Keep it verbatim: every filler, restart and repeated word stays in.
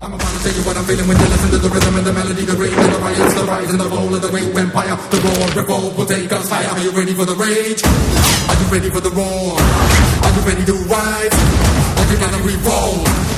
I'm about to tell you what I'm feeling when you listen to the rhythm and the melody, the rhythm and the riots, the rise and the roll of the great empire. The roar, revolt will take us higher. Are you ready for the rage? Are you ready for the roar? Are you ready to rise? Are you gonna revolt?